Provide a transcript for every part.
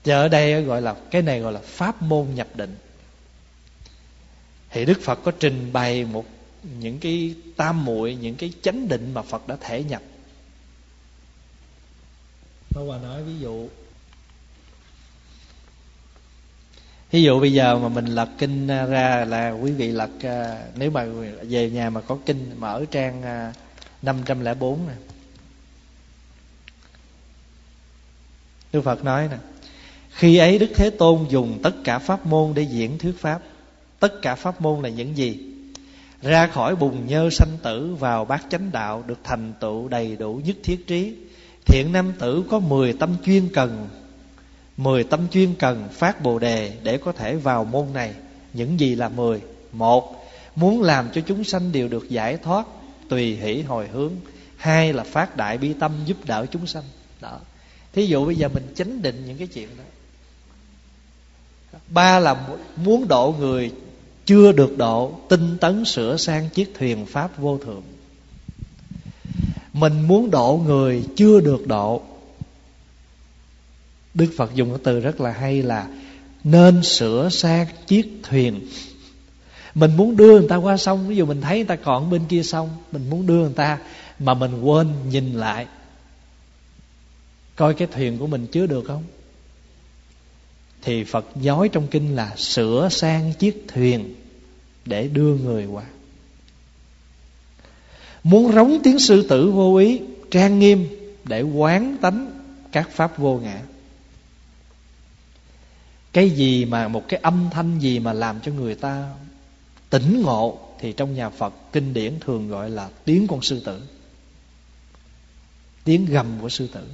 Giờ ở đây gọi là cái này gọi là pháp môn nhập định. Thì Đức Phật có trình bày những cái tam muội, những cái chánh định mà Phật đã thể nhập. Pháp Hòa nói ví dụ bây giờ mà mình lật kinh ra, là quý vị lật, nếu mà về nhà mà có kinh mà ở trang 504 nè, Đức Phật nói nè: khi ấy Đức Thế Tôn dùng tất cả pháp môn để diễn thuyết pháp. Tất cả pháp môn là những gì? Ra khỏi bùn nhơ sanh tử, vào bát chánh đạo, được thành tựu đầy đủ nhất thiết trí. Thiện nam tử có 10 tâm chuyên cần, 10 tâm chuyên cần phát bồ đề để có thể vào môn này. Những gì là 10? 1. Muốn làm cho chúng sanh đều được giải thoát, tùy hỷ hồi hướng. 2 là phát đại bi tâm giúp đỡ chúng sanh. Đó. Thí dụ bây giờ mình chánh định những cái chuyện đó. 3 là muốn độ người chưa được độ, tinh tấn sửa sang chiếc thuyền pháp vô thượng. Mình muốn độ người chưa được độ, Đức Phật dùng cái từ rất là hay là nên sửa sang chiếc thuyền. Mình muốn đưa người ta qua sông, ví dụ mình thấy người ta còn bên kia sông, mình muốn đưa người ta mà mình quên nhìn lại coi cái thuyền của mình chứa được không, thì Phật nói trong kinh là sửa sang chiếc thuyền để đưa người qua. Muốn rống tiếng sư tử vô ý, trang nghiêm để quán tánh các pháp vô ngã. Cái gì mà một cái âm thanh gì mà làm cho người ta tỉnh ngộ thì trong nhà Phật kinh điển thường gọi là tiếng con sư tử, tiếng gầm của sư tử.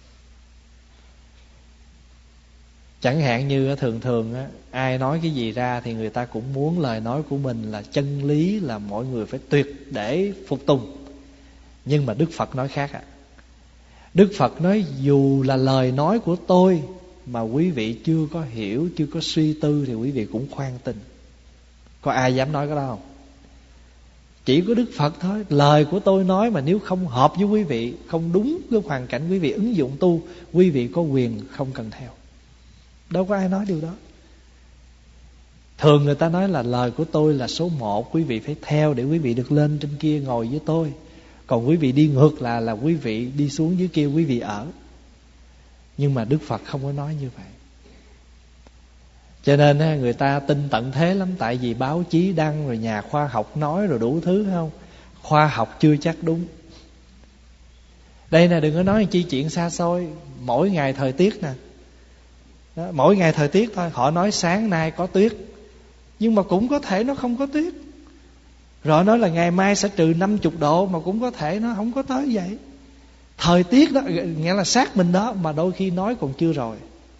Chẳng hạn như thường ai nói cái gì ra thì người ta cũng muốn lời nói của mình là chân lý, là mọi người phải tuyệt để phục tùng. Nhưng mà Đức Phật nói khác ạ. Đức Phật nói dù là lời nói của tôi mà quý vị chưa có hiểu, chưa có suy tư thì quý vị cũng khoan tin. Có ai dám nói cái đó không? Chỉ có Đức Phật thôi. Lời của tôi nói mà nếu không hợp với quý vị, không đúng với hoàn cảnh quý vị ứng dụng tu, quý vị có quyền không cần theo. Đâu có ai nói điều đó. Thường người ta nói là lời của tôi là số 1, quý vị phải theo để quý vị được lên trên kia ngồi với tôi. Còn quý vị đi ngược là quý vị đi xuống dưới kia quý vị ở. Nhưng mà Đức Phật không có nói như vậy. Cho nên người ta tin tận thế lắm. Tại vì báo chí đăng rồi nhà khoa học nói rồi đủ thứ, không? Khoa học chưa chắc đúng. Đây nè, đừng có nói chi chuyện xa xôi. Mỗi ngày thời tiết nè đó, mỗi ngày thời tiết thôi. Họ nói sáng nay có tuyết, nhưng mà cũng có thể nó không có tuyết. Rồi nói là ngày mai sẽ trừ 50 độ, mà cũng có thể nó không có tới vậy. Thời tiết đó nghĩa là sát mình đó, mà đôi khi nói còn chưa rồi.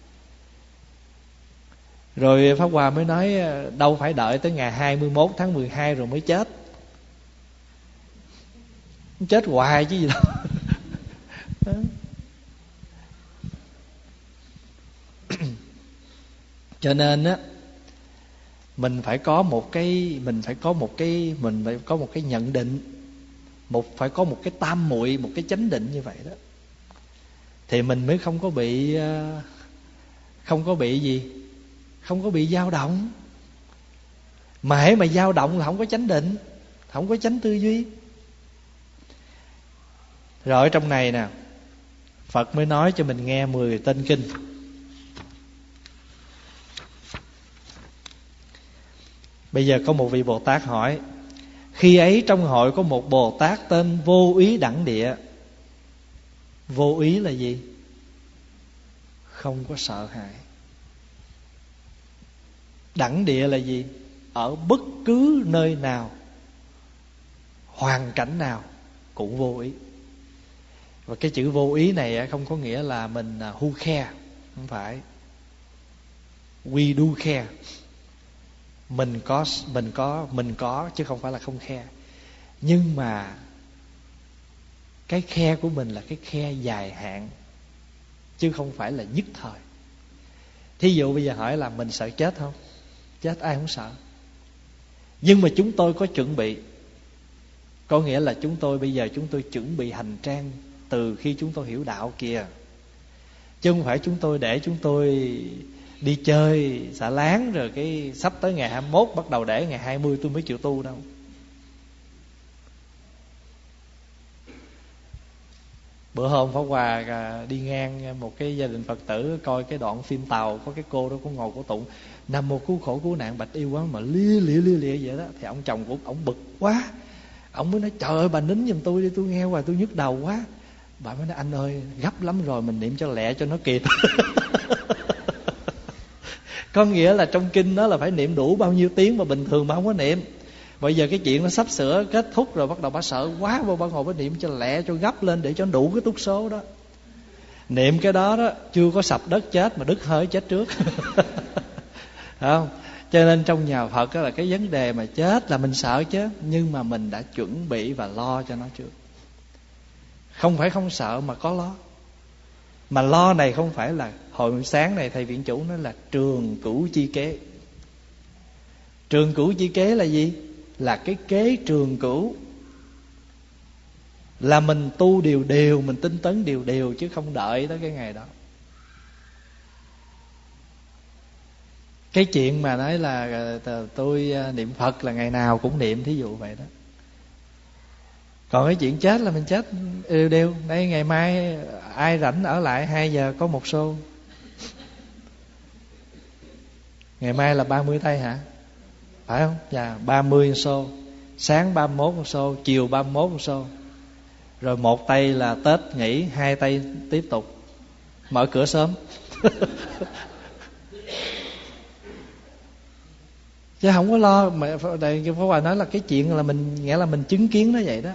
Rồi Pháp Hòa mới nói đâu phải đợi tới ngày 21 tháng 12 rồi mới chết. Chết hoài chứ gì đâu. Cho nên á, mình phải có một cái nhận định, phải có một cái tam muội, một cái chánh định như vậy đó, thì mình mới không có bị gì, không có bị dao động. Mà hễ mà dao động là không có chánh định, không có chánh tư duy. Rồi ở trong này nè, Phật mới nói cho mình nghe 10 tên kinh. Bây giờ có một vị Bồ Tát hỏi: khi ấy trong hội có một Bồ Tát tên Vô Úy Đẳng Địa. Vô úy là gì? Không có sợ hãi. Đẳng địa là gì? Ở bất cứ nơi nào, hoàn cảnh nào cũng vô ý. Và cái chữ vô ý này không có nghĩa là mình who care, không phải. We do care. Mình có chứ không phải là không khe. Nhưng mà cái khe của mình là cái khe dài hạn, chứ không phải là nhất thời. Thí dụ bây giờ hỏi là mình sợ chết không? Chết ai không sợ. Nhưng mà chúng tôi có chuẩn bị. Có nghĩa là bây giờ chúng tôi chuẩn bị hành trang từ khi chúng tôi hiểu đạo kìa. Chứ không phải chúng tôi để chúng tôi đi chơi xả láng rồi cái sắp tới ngày 21 bắt đầu để ngày 20 tôi mới chịu tu đâu. Bữa hôm Pháp Hòa đi ngang một cái gia đình Phật tử, coi cái đoạn phim Tàu, có cái cô đó cũng ngồi cổ tụng Nam Mô Cứu Khổ Cứu Nạn Bạch Yêu Quán mà lia lịa vậy đó. Thì ông chồng của ổng bực quá, ổng mới nói trời ơi bà nín giùm tôi đi, tôi nghe hoài tôi nhức đầu quá. Bà mới nói anh ơi gấp lắm rồi, mình niệm cho lẹ cho nó kịp. Có nghĩa là trong kinh đó là phải niệm đủ bao nhiêu tiếng mà bình thường mà không có niệm. Bây giờ cái chuyện nó sắp sửa kết thúc rồi, bắt đầu bà sợ quá, bà ngồi bà niệm cho lẹ cho gấp lên để cho đủ cái túc số đó. Niệm cái đó đó chưa có sập đất chết mà đứt hơi chết trước. Không? Cho nên trong nhà Phật đó là cái vấn đề mà chết là mình sợ chứ, nhưng mà mình đã chuẩn bị và lo cho nó trước. Không phải không sợ mà có lo. Mà lo này không phải là hồi sáng này thầy viện chủ nói là trường cửu chi kế. Trường cửu chi kế là gì? Là cái kế trường cửu. Là mình tu điều điều, mình tinh tấn điều điều, chứ không đợi tới cái ngày đó. Cái chuyện mà nói là tôi niệm Phật là ngày nào cũng niệm, thí dụ vậy đó. Còn cái chuyện chết là mình chết đều đều. Đây ngày mai ai rảnh ở lại 2 giờ có một show. Ngày mai là 30 tây hả? Phải không? Dạ, 30 show. Sáng 31 một show, chiều 31 một show. Rồi 1 tây là Tết nghỉ, 2 tây tiếp tục. Mở cửa sớm. Chứ không có lo. Mà đây Pháp Hòa nói là cái chuyện là mình, nghĩa là mình chứng kiến nó vậy đó.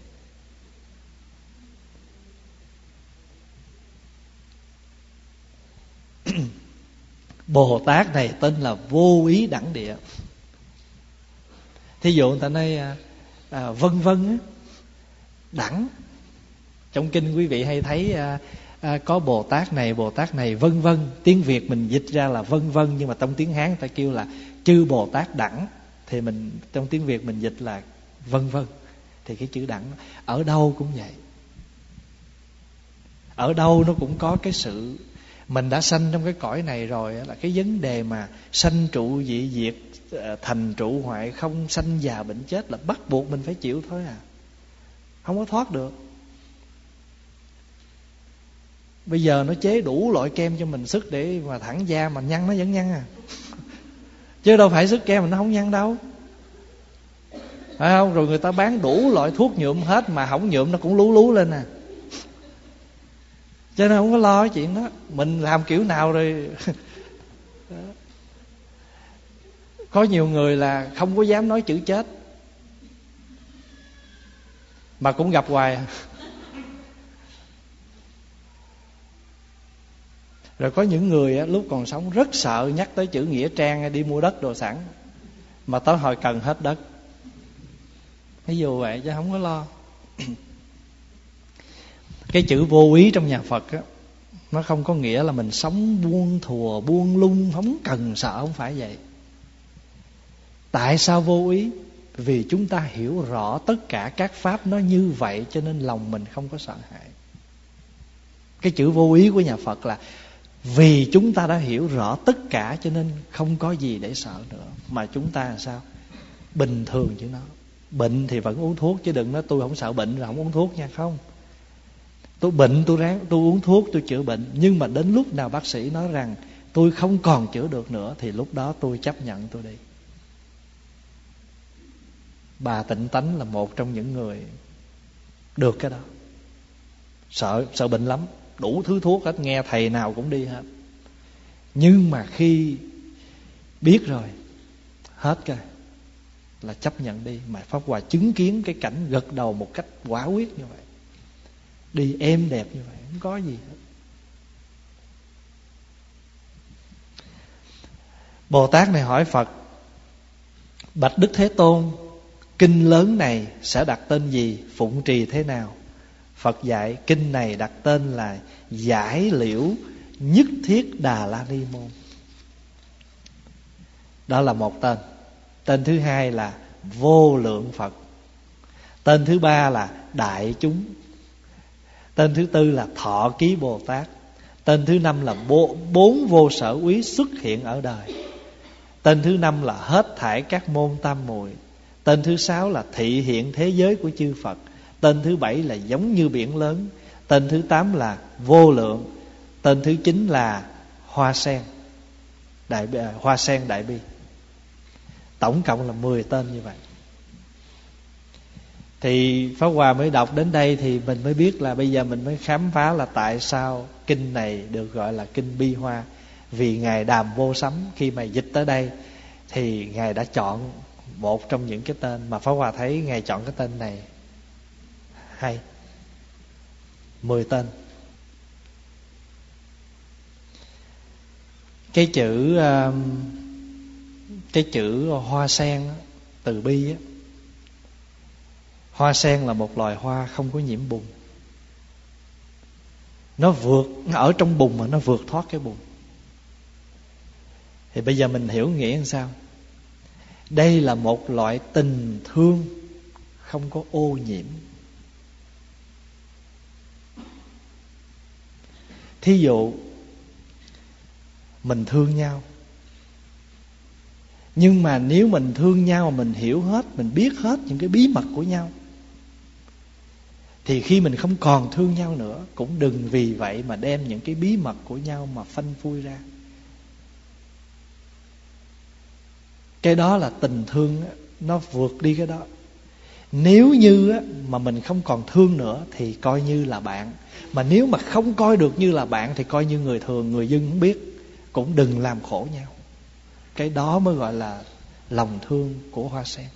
Bồ Tát này tên là vô ý đẳng địa. Thí dụ người ta nói vân vân á, đẳng. Trong kinh quý vị hay thấy có Bồ Tát này vân vân. Tiếng Việt mình dịch ra là vân vân, nhưng mà trong tiếng Hán người ta kêu là chư Bồ Tát đẳng. Thì mình trong tiếng Việt mình dịch là vân vân. Thì cái chữ đẳng ở đâu cũng vậy. Ở đâu nó cũng có cái sự, mình đã sanh trong cái cõi này rồi, là cái vấn đề mà sanh trụ dị diệt, thành trụ hoại, không sanh già bệnh chết là bắt buộc mình phải chịu thôi à. Không có thoát được. Bây giờ nó chế đủ loại kem cho mình sức để mà thẳng da mà nhăn nó vẫn nhăn à. Chứ đâu phải sức kem mà nó không nhăn đâu, phải không? Rồi người ta bán đủ loại thuốc nhuộm hết mà không nhuộm nó cũng lú lú lên à. Cho nên không có lo cái chuyện đó. Mình làm kiểu nào rồi. Có nhiều người là không có dám nói chữ chết mà cũng gặp hoài. Rồi có những người á, lúc còn sống rất sợ nhắc tới chữ nghĩa trang đi mua đất đồ sẵn, mà tới hồi cần hết đất. Ví dụ vậy chứ không có lo. Cái chữ vô ý trong nhà Phật á, nó không có nghĩa là mình sống buông thùa buông lung, không cần sợ, không phải vậy. Tại sao vô ý? Vì chúng ta hiểu rõ tất cả các pháp nó như vậy, cho nên lòng mình không có sợ hãi. Cái chữ vô ý của nhà Phật là vì chúng ta đã hiểu rõ tất cả, cho nên không có gì để sợ nữa. Mà chúng ta làm sao? Bình thường chứ nó. Bệnh thì vẫn uống thuốc, chứ đừng nói tôi không sợ bệnh rồi không uống thuốc nha. Không. Tôi bệnh tôi ráng, tôi uống thuốc tôi chữa bệnh. Nhưng mà đến lúc nào bác sĩ nói rằng tôi không còn chữa được nữa, thì lúc đó tôi chấp nhận tôi đi. Bà Tịnh Tánh là một trong những người được cái đó. Sợ bệnh lắm, đủ thứ thuốc hết, nghe thầy nào cũng đi hết. Nhưng mà khi biết rồi, hết cái là chấp nhận đi. Mà Pháp Hòa chứng kiến cái cảnh gật đầu một cách quả quyết như vậy, đi êm đẹp như vậy, không có gì hết. Bồ Tát này hỏi Phật: bạch Đức Thế Tôn, kinh lớn này sẽ đặt tên gì, phụng trì thế nào? Phật dạy kinh này đặt tên là Giải Liễu Nhất Thiết Đà La Ni Môn. Đó là một tên. Tên thứ hai là Vô Lượng Phật. Tên thứ ba là Đại Chúng. Tên thứ tư là Thọ Ký Bồ Tát. Tên thứ 5 là bốn vô sở úy xuất hiện ở đời. Tên thứ 5 là hết thảy các môn tam muội. Tên thứ 6 là thị hiện thế giới của chư Phật. Tên thứ 7 là giống như biển lớn. Tên thứ 8 là vô lượng. Tên thứ 9 là hoa sen đại bi. Tổng cộng là 10 tên như vậy. Thì Pháp Hòa mới đọc đến đây thì mình mới biết là bây giờ mình mới khám phá là tại sao kinh này được gọi là kinh Bi Hoa. Vì Ngài Đàm Vô Sấm khi mà dịch tới đây thì Ngài đã chọn một trong những cái tên mà Pháp Hòa thấy Ngài chọn cái tên này hay. 10 tên. Cái chữ hoa sen từ bi á, hoa sen là một loài hoa không có nhiễm bùn. Nó vượt ở trong bùn mà nó vượt thoát cái bùn. Thì bây giờ mình hiểu nghĩa làm sao? Đây là một loại tình thương không có ô nhiễm. Thí dụ mình thương nhau, nhưng mà nếu mình thương nhau mà mình hiểu hết, mình biết hết những cái bí mật của nhau, thì khi mình không còn thương nhau nữa, cũng đừng vì vậy mà đem những cái bí mật của nhau mà phanh phui ra. Cái đó là tình thương, nó vượt đi cái đó. Nếu như mà mình không còn thương nữa thì coi như là bạn. Mà nếu mà không coi được như là bạn thì coi như người thường, người dân không biết, cũng đừng làm khổ nhau. Cái đó mới gọi là lòng thương của hoa sen.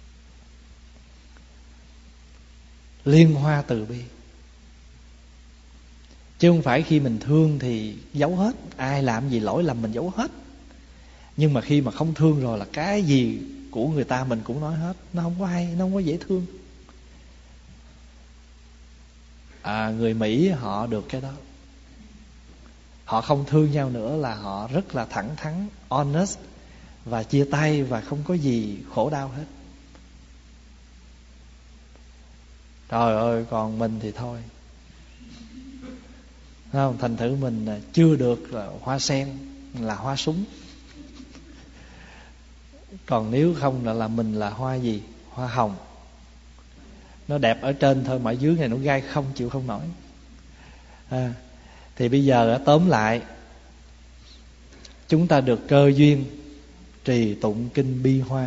Liên hoa từ bi. Chứ không phải khi mình thương thì giấu hết. Ai làm gì lỗi lầm mình giấu hết. Nhưng mà khi mà không thương rồi là cái gì của người ta mình cũng nói hết. Nó không có hay, nó không có dễ thương. Người Mỹ họ được cái đó. Họ không thương nhau nữa là họ rất là thẳng thắn, honest, và chia tay và không có gì khổ đau hết. Trời ơi, còn mình thì thôi. Không, thành thử mình chưa được là hoa sen, là hoa súng. Còn nếu không là mình là hoa gì? Hoa hồng. Nó đẹp ở trên thôi, mà ở dưới này nó gai không, chịu không nổi. Thì bây giờ tóm lại, chúng ta được cơ duyên trì tụng kinh Bi Hoa.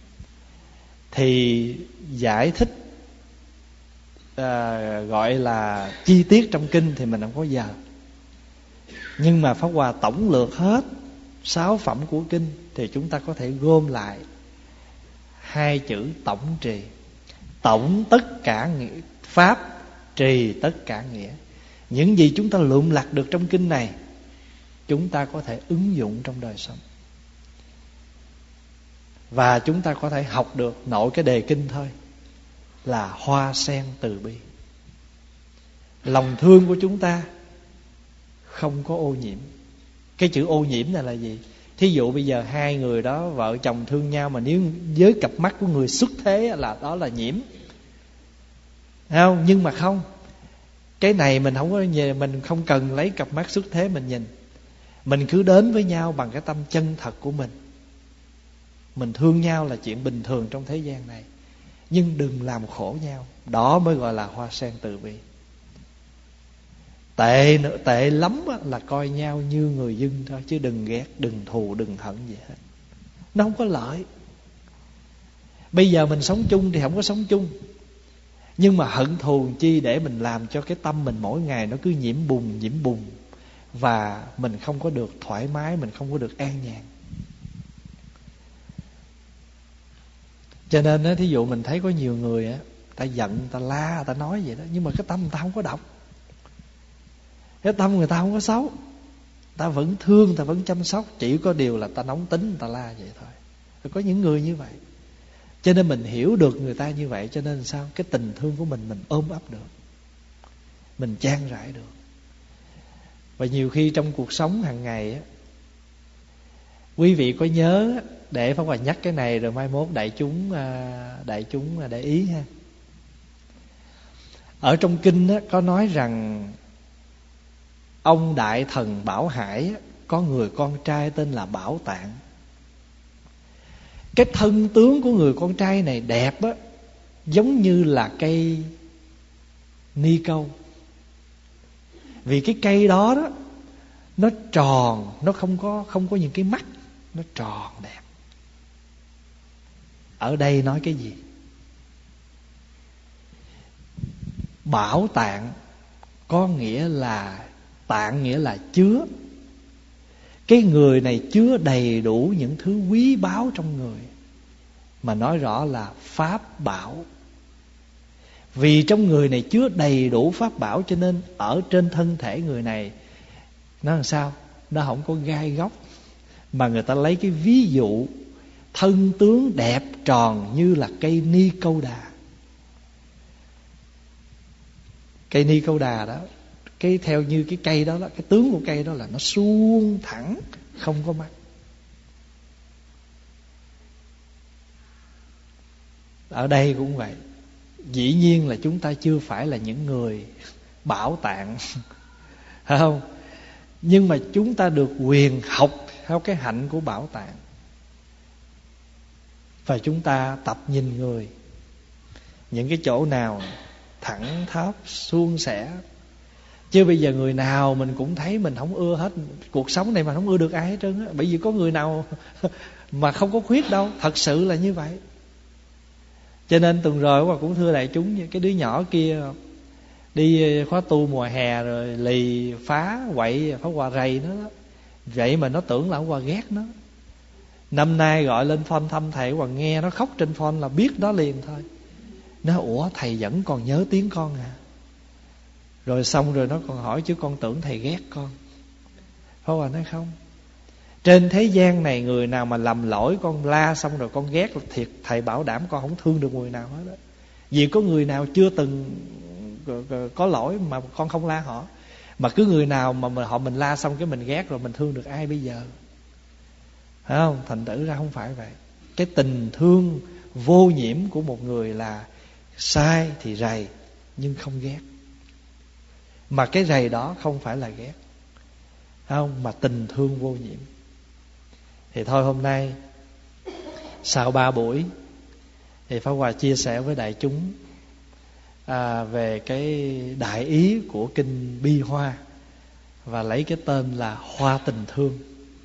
Thì giải thích gọi là chi tiết trong kinh thì mình không có giờ. Nhưng mà Pháp Hòa tổng lược hết 6 phẩm của kinh thì chúng ta có thể gom lại 2 chữ tổng trì. Tổng tất cả nghĩa pháp, trì tất cả nghĩa. Những gì chúng ta lượm lặt được trong kinh này, chúng ta có thể ứng dụng trong đời sống. Và chúng ta có thể học được nội cái đề kinh thôi, là hoa sen từ bi. Lòng thương của chúng ta không có ô nhiễm. Cái chữ ô nhiễm này là gì? Thí dụ bây giờ hai người đó vợ chồng thương nhau, mà nếu với cặp mắt của người xuất thế là đó là nhiễm, không? Nhưng mà không, cái này mình không có, mình không cần lấy cặp mắt xuất thế mình nhìn. Mình cứ đến với nhau bằng cái tâm chân thật của mình. Mình thương nhau là chuyện bình thường trong thế gian này, nhưng đừng làm khổ nhau. Đó mới gọi là hoa sen từ bi. Tệ lắm là coi nhau như người dân thôi, chứ đừng ghét, đừng thù, đừng hận gì hết. Nó không có lợi. Bây giờ mình sống chung thì không có sống chung, nhưng mà hận thù chi để mình làm cho cái tâm mình mỗi ngày nó cứ nhiễm bùn, và mình không có được thoải mái, mình không có được an nhàn. Cho nên á, thí dụ mình thấy có nhiều người á, ta giận, ta la, ta nói vậy đó, nhưng mà cái tâm người ta không có độc. Cái tâm người ta không có xấu, ta vẫn thương, ta vẫn chăm sóc. Chỉ có điều là ta nóng tính, ta la vậy thôi. Có những người như vậy. Cho nên mình hiểu được người ta như vậy. Cho nên sao? Cái tình thương của mình ôm ấp được, mình chan rãi được. Và nhiều khi trong cuộc sống hàng ngày á, quý vị có nhớ, để Pháp Hòa nhắc cái này rồi mai mốt đại chúng để ý ha. Ở trong kinh á, có nói rằng ông đại thần Bảo Hải có người con trai tên là Bảo Tạng. Cái thân tướng của người con trai này đẹp á, giống như là cây ni câu. Vì cái cây đó đó, nó tròn, nó không có những cái mắt, nó tròn đẹp. Ở đây nói cái gì? Bảo tạng có nghĩa là, tạng nghĩa là chứa. Cái người này chứa đầy đủ những thứ quý báu trong người, mà nói rõ là pháp bảo. Vì trong người này chứa đầy đủ pháp bảo, cho nên ở trên thân thể người này nó làm sao? Nó không có gai góc, mà người ta lấy cái ví dụ thân tướng đẹp tròn như là cây ni câu đà. Cây ni câu đà đó, cái theo như cái cây đó, cái tướng của cây đó là nó suông thẳng, không có mắt. Ở đây cũng vậy. Dĩ nhiên là chúng ta chưa phải là những người bảo tạng, phải không? Nhưng mà chúng ta được quyền học theo cái hạnh của Bảo Tạng. Và chúng ta tập nhìn người, những cái chỗ nào thẳng tháp suôn sẻ. Chứ bây giờ người nào mình cũng thấy mình không ưa hết. Cuộc sống này mà không ưa được ai hết trơn á. Bởi vì có người nào mà không có khuyết đâu. Thật sự là như vậy. Cho nên tuần rồi mà cũng thưa đại chúng, cái đứa nhỏ kia đi khóa tu mùa hè rồi lì phá quậy phá hòa rầy nó đó. Vậy mà nó tưởng là ông Hòa ghét nó. Năm nay gọi lên phone thăm thầy Hòa, nghe nó khóc trên phone là biết đó liền thôi. Nó ủa thầy vẫn còn nhớ tiếng con à? Rồi xong rồi nó còn hỏi chứ con tưởng thầy ghét con. Pháp Hòa nói không. Trên thế gian này người nào mà lầm lỗi con la xong rồi con ghét, thiệt thầy bảo đảm con không thương được người nào hết đó. Vì có người nào chưa từng có lỗi mà con không la họ. Mà cứ người nào mà họ mình la xong cái mình ghét, rồi mình thương được ai bây giờ? Phải không? Thành thử ra không phải vậy. Cái tình thương vô nhiễm của một người là sai thì rầy nhưng không ghét. Mà cái rầy đó không phải là ghét, không, mà tình thương vô nhiễm. Thì thôi hôm nay sau 3 buổi thì Pháp Hòa chia sẻ với đại chúng về cái đại ý của kinh Bi Hoa, và lấy cái tên là hoa tình thương.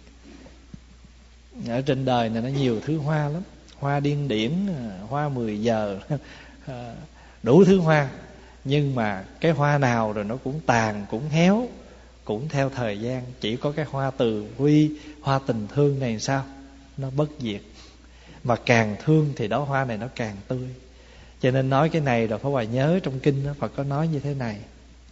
Ở trên đời này nó nhiều thứ hoa lắm. Hoa điên điển, hoa 10 giờ, đủ thứ hoa. Nhưng mà cái hoa nào rồi nó cũng tàn, cũng héo, cũng theo thời gian. Chỉ có cái hoa từ bi, hoa tình thương này sao? Nó bất diệt. Mà càng thương thì đó hoa này nó càng tươi. Cho nên nói cái này rồi Pháp Hòa nhớ trong kinh đó, Phật có nói như thế này: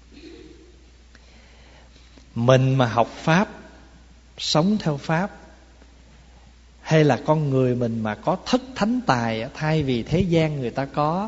mình mà học Pháp, sống theo Pháp, hay là con người mình mà có thất thánh tài, thay vì thế gian người ta có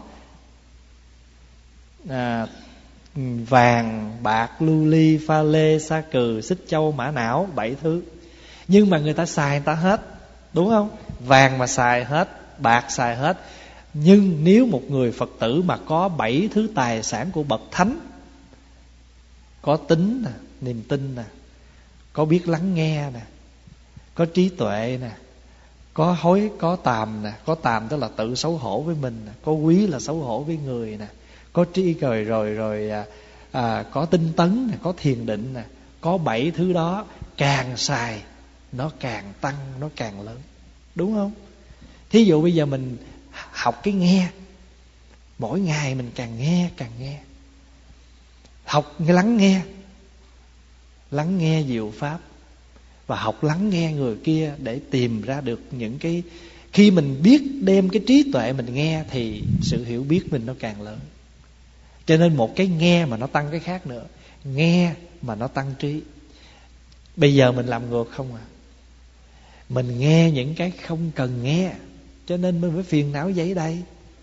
vàng, bạc, lưu ly, pha lê, sa cừ, xích châu, mã não, 7 thứ. Nhưng mà người ta xài người ta hết, đúng không? Vàng mà xài hết, bạc xài hết. Nhưng nếu một người Phật tử mà có 7 thứ tài sản của bậc thánh, có tính nè, niềm tin nè, có biết lắng nghe nè, có trí tuệ nè, có hối, có tàm nè. Có tàm tức là tự xấu hổ với mình nè, có quý là xấu hổ với người nè, có trí rồi có tinh tấn nè, có thiền định nè. Có 7 thứ đó, càng xài nó càng tăng, nó càng lớn, đúng không? Thí dụ bây giờ mình học cái nghe, mỗi ngày mình càng nghe. Học lắng nghe diệu pháp, và học lắng nghe người kia để tìm ra được những cái. Khi mình biết đem cái trí tuệ mình nghe thì sự hiểu biết mình nó càng lớn. Cho nên một cái nghe mà nó tăng cái khác nữa, nghe mà nó tăng trí. Bây giờ mình làm ngược không à? Mình nghe những cái không cần nghe, cho nên mình mới phiền não giấy đây.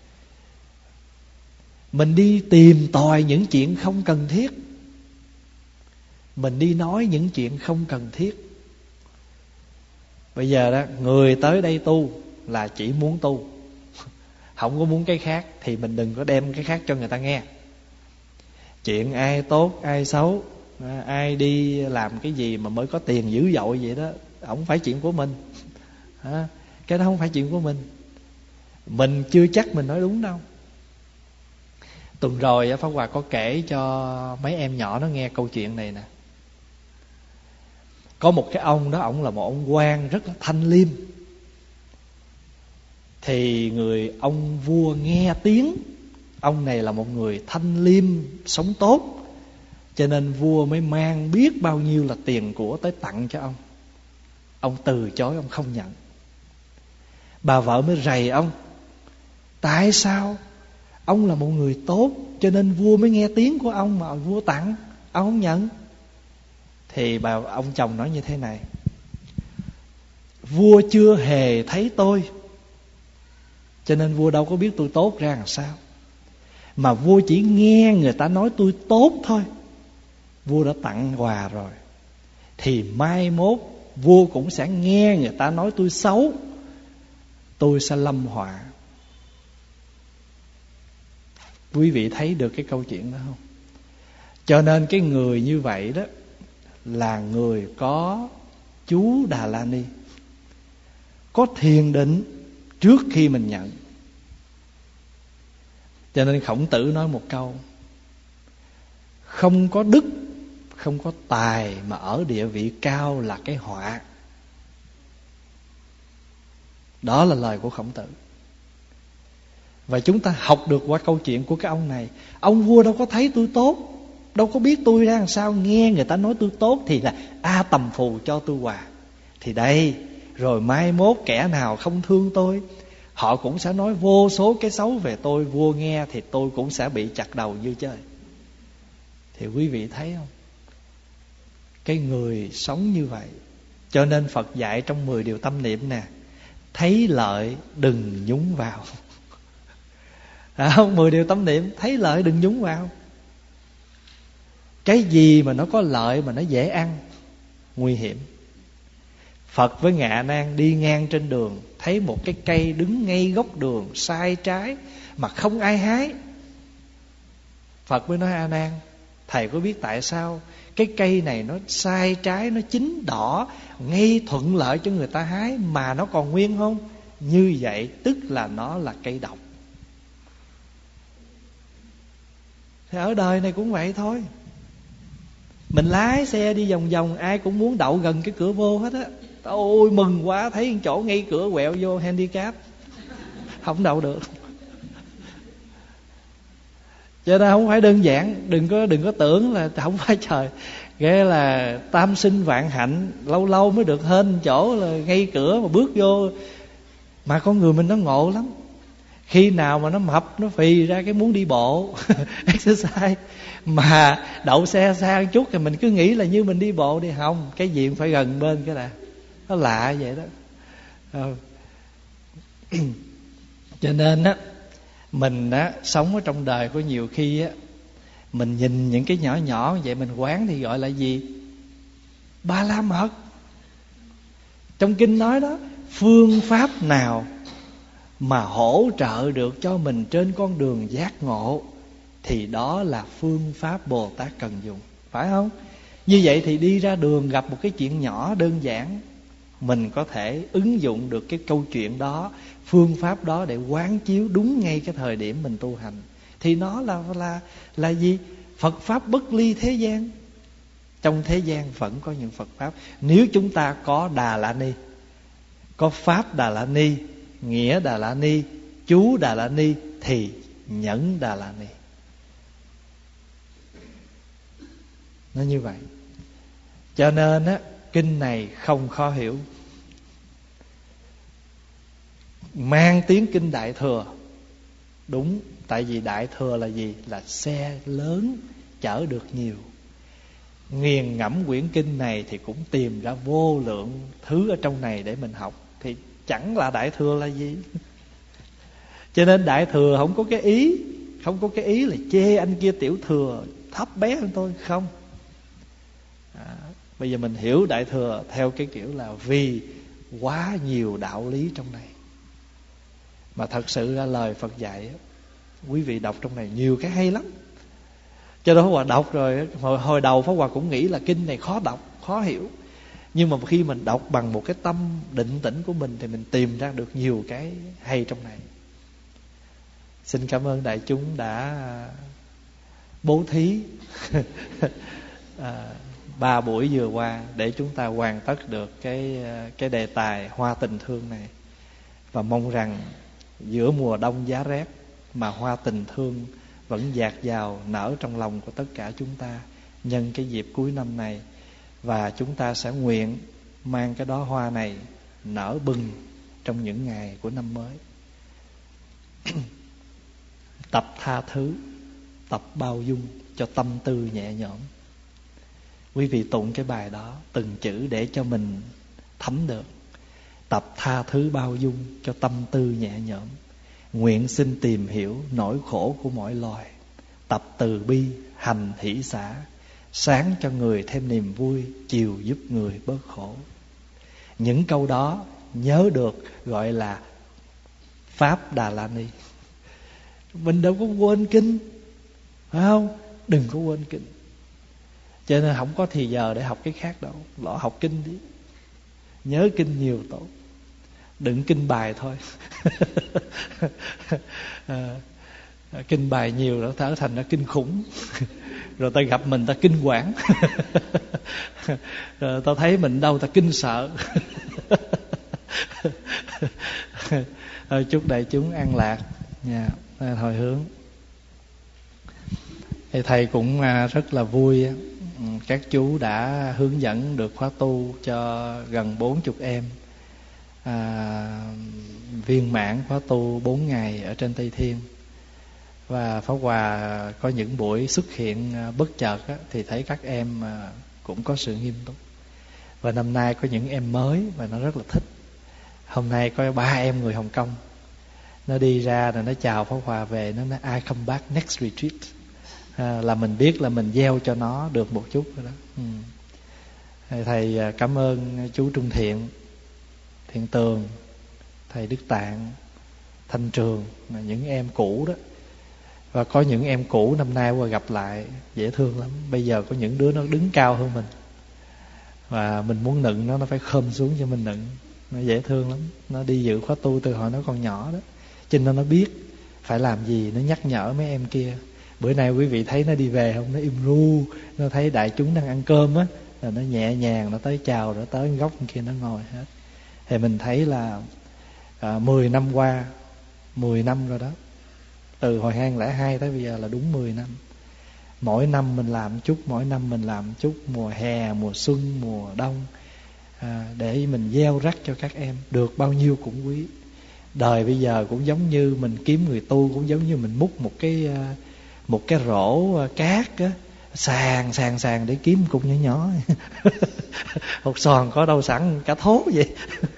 Mình đi tìm tòi những chuyện không cần thiết, mình đi nói những chuyện không cần thiết. Bây giờ đó, người tới đây tu là chỉ muốn tu, không có muốn cái khác, thì mình đừng có đem cái khác cho người ta nghe. Chuyện ai tốt ai xấu Ai đi làm cái gì mà mới có tiền dữ dội vậy đó, không phải chuyện của mình. Cái đó không phải chuyện của mình. Mình chưa chắc mình nói đúng đâu. Tuần rồi Pháp Hòa có kể cho mấy em nhỏ nó nghe câu chuyện này nè. Có một cái ông đó, ổng là một ông quan rất là thanh liêm. Thì ông vua nghe tiếng ông này là một người thanh liêm, sống tốt, cho nên vua mới mang biết bao nhiêu là tiền của tới tặng cho ông. Ông từ chối, ông không nhận. Bà vợ mới rầy ông: tại sao ông là một người tốt cho nên vua mới nghe tiếng của ông mà vua tặng, ông không nhận? Thì ông chồng nói như thế này: vua chưa hề thấy tôi, cho nên vua đâu có biết tôi tốt ra làm sao. Mà vua chỉ nghe người ta nói tôi tốt thôi, vua đã tặng quà rồi. Thì mai mốt vua cũng sẽ nghe người ta nói tôi xấu, tôi sẽ lâm họa. Quý vị thấy được cái câu chuyện đó không? Cho nên cái người như vậy đó là người có chú Đà La Ni, có thiền định trước khi mình nhận. Cho nên Khổng Tử nói một câu: không có đức, không có tài mà ở địa vị cao là cái họa. Đó là lời của Khổng Tử. Và chúng ta học được qua câu chuyện của cái ông này. Ông vua đâu có thấy tôi tốt, đâu có biết tôi ra làm sao. Nghe người ta nói tôi tốt thì là tầm phù cho tôi quà. Thì đây, rồi mai mốt kẻ nào không thương tôi, họ cũng sẽ nói vô số cái xấu về tôi. Vua nghe thì tôi cũng sẽ bị chặt đầu như chơi. Thì quý vị thấy không? Cái người sống như vậy. Cho nên Phật dạy trong 10 điều tâm niệm nè: thấy lợi đừng nhúng vào. 10 điều tâm niệm: thấy lợi đừng nhúng vào. Cái gì mà nó có lợi mà nó dễ ăn, nguy hiểm. Phật với Ngạ Nan đi ngang trên đường, thấy một cái cây đứng ngay góc đường sai trái mà không ai hái. Phật mới nói: A Nan, thầy có biết tại sao cái cây này nó sai trái, nó chín đỏ, ngay thuận lợi cho người ta hái mà nó còn nguyên không? Như vậy tức là nó là cây độc. Thì ở đời này cũng vậy thôi. Mình lái xe đi vòng vòng, ai cũng muốn đậu gần cái cửa vô hết á. Ôi mừng quá, thấy chỗ ngay cửa quẹo vô handicap, không đậu được. Cho nên không phải đơn giản. Đừng có tưởng là không phải trời ghê là tam sinh vạn hạnh, lâu lâu mới được hên chỗ là ngay cửa mà bước vô. Mà con người mình nó ngộ lắm. Khi nào mà nó mập, nó phì ra cái muốn đi bộ exercise, mà đậu xe xa một chút thì mình cứ nghĩ là như mình đi bộ đi. Không, cái gì cũng phải gần bên cái là nó lạ vậy đó. Cho nên á, mình á sống ở trong đời có nhiều khi á, mình nhìn những cái nhỏ nhỏ vậy mình quán thì gọi là gì? Ba la mật. Trong kinh nói đó, phương pháp nào mà hỗ trợ được cho mình trên con đường giác ngộ thì đó là phương pháp Bồ Tát cần dùng, phải không? Như vậy thì đi ra đường gặp một cái chuyện nhỏ đơn giản, mình có thể ứng dụng được cái câu chuyện đó, phương pháp đó để quán chiếu đúng ngay cái thời điểm mình tu hành. Thì nó là gì? Phật pháp bất ly thế gian. Trong thế gian vẫn có những Phật pháp. Nếu chúng ta có Đà La Ni, có pháp Đà La Ni, nghĩa Đà La Ni, chú Đà La Ni, thì nhẫn Đà La Ni. Nó như vậy. Cho nên á, kinh này không khó hiểu. Mang tiếng kinh Đại Thừa. Đúng, tại vì Đại Thừa là gì? Là xe lớn chở được nhiều. Nghiền ngẫm quyển kinh này thì cũng tìm ra vô lượng thứ ở trong này để mình học. Thì chẳng là Đại Thừa là gì. Cho nên Đại Thừa không có cái ý là chê anh kia tiểu thừa thấp bé hơn tôi, không. Bây giờ mình hiểu Đại Thừa theo cái kiểu là vì quá nhiều đạo lý trong này. Mà thật sự ra lời Phật dạy, quý vị đọc trong này nhiều cái hay lắm. Cho đó Pháp Hòa đọc rồi, hồi đầu Pháp Hòa cũng nghĩ là kinh này khó đọc, khó hiểu. Nhưng mà khi mình đọc bằng một cái tâm định tĩnh của mình thì mình tìm ra được nhiều cái hay trong này. Xin cảm ơn đại chúng đã bố thí 3 buổi vừa qua để chúng ta hoàn tất được cái đề tài hoa tình thương này. Và mong rằng giữa mùa đông giá rét mà hoa tình thương vẫn dạt dào nở trong lòng của tất cả chúng ta nhân cái dịp cuối năm này. Và chúng ta sẽ nguyện mang cái đóa hoa này nở bừng trong những ngày của năm mới. Tập tha thứ, tập bao dung cho tâm tư nhẹ nhõm. Quý vị tụng cái bài đó từng chữ để cho mình thấm được. Tập tha thứ bao dung cho tâm tư nhẹ nhõm. Nguyện xin tìm hiểu nỗi khổ của mỗi loài. Tập từ bi, hành hỷ xả. Sáng cho người thêm niềm vui, chiều giúp người bớt khổ. Những câu đó nhớ được gọi là Pháp Đà La Ni. Mình đâu có quên kinh, phải không? Đừng có quên kinh. Cho nên không có thì giờ để học cái khác đâu. Lọ học kinh đi. Nhớ kinh nhiều tốt. Đừng kinh bài thôi. Kinh bài nhiều đó trở thành ra kinh khủng. Rồi ta gặp mình ta kinh quản. Rồi ta thấy mình đâu ta kinh sợ. Chúc đại chúng an lạc nha. Hồi hướng thầy cũng rất là vui. Các chú đã hướng dẫn được khóa tu cho gần 40 em viên mãn khóa tu 4 ngày ở trên Tây Thiên. Và Pháp Hòa có những buổi xuất hiện bất chợt thì thấy các em cũng có sự nghiêm túc. Và năm nay có những em mới và nó rất là thích. Hôm nay có 3 em người Hồng Kông. Nó đi ra rồi nó chào Pháp Hòa về. Nó nói I come back next retreat. Là mình biết là mình gieo cho nó được một chút rồi đó. Thầy cảm ơn chú Trung Thiện, Thiện Tường, thầy Đức Tạng, Thanh Trường, những em cũ đó. Và có những em cũ năm nay qua gặp lại dễ thương lắm. Bây giờ có những đứa nó đứng cao hơn mình, và mình muốn nựng nó phải khom xuống cho mình nựng. Nó dễ thương lắm. Nó đi dự khóa tu từ hồi nó còn nhỏ đó, cho nên nó biết phải làm gì. Nó nhắc nhở mấy em kia. Bữa nay quý vị thấy nó đi về không? Nó im ru. Nó thấy đại chúng đang ăn cơm á, là nó nhẹ nhàng, nó tới chào, rồi tới góc kia nó ngồi hết. Thì mình thấy là 10 năm qua, 10 năm rồi đó. Từ hồi 2002 tới bây giờ là đúng 10 năm. Mỗi năm mình làm chút, mỗi năm mình làm chút. Mùa hè, mùa xuân, mùa đông, để mình gieo rắc cho các em. Được bao nhiêu cũng quý. Đời bây giờ cũng giống như mình kiếm người tu, cũng giống như mình múc một cái rổ cát á, sàn để kiếm cục nhỏ nhỏ. Hột xoàn có đâu sẵn cả thố vậy.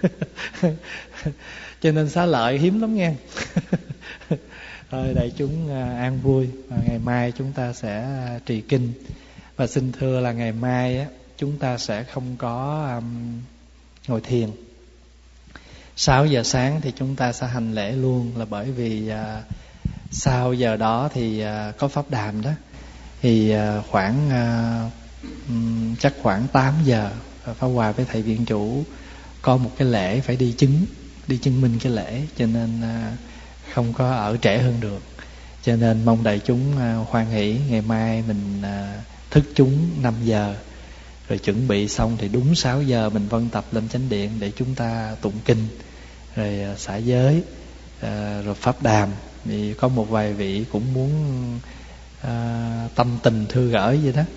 Cho nên xá lợi hiếm lắm nghe. Thôi đại chúng an vui. Và ngày mai chúng ta sẽ trì kinh. Và xin thưa là ngày mai á, chúng ta sẽ không có ngồi thiền. 6 giờ sáng thì chúng ta sẽ hành lễ luôn. Là bởi vì sau giờ đó thì có pháp đàm đó. Thì chắc khoảng 8 giờ Pháp Hòa với thầy viện chủ có một cái lễ phải đi chứng minh cái lễ. Cho nên không có ở trễ hơn được. Cho nên mong đại chúng hoan hỷ. Ngày mai mình thức chúng 5 giờ. Rồi chuẩn bị xong thì đúng 6 giờ mình vân tập lên chánh điện để chúng ta tụng kinh, rồi xả giới, rồi pháp đàm. Thì có một vài vị cũng muốn tâm tình thư gửi vậy đó.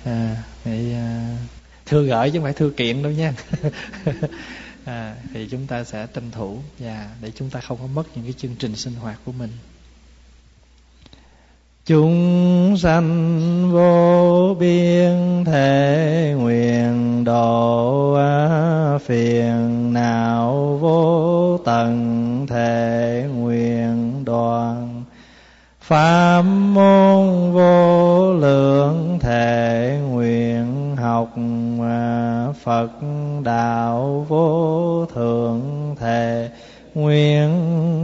Thư gửi chứ không phải thư kiện đâu nha. Thì chúng ta sẽ tranh thủ để chúng ta không có mất những cái chương trình sinh hoạt của mình. Chúng sanh vô biên thể nguyện độ phiền não vô tận thể nguyện đoàn pháp môn vô lượng thể nguyện học Phật đạo vô thượng thể nguyện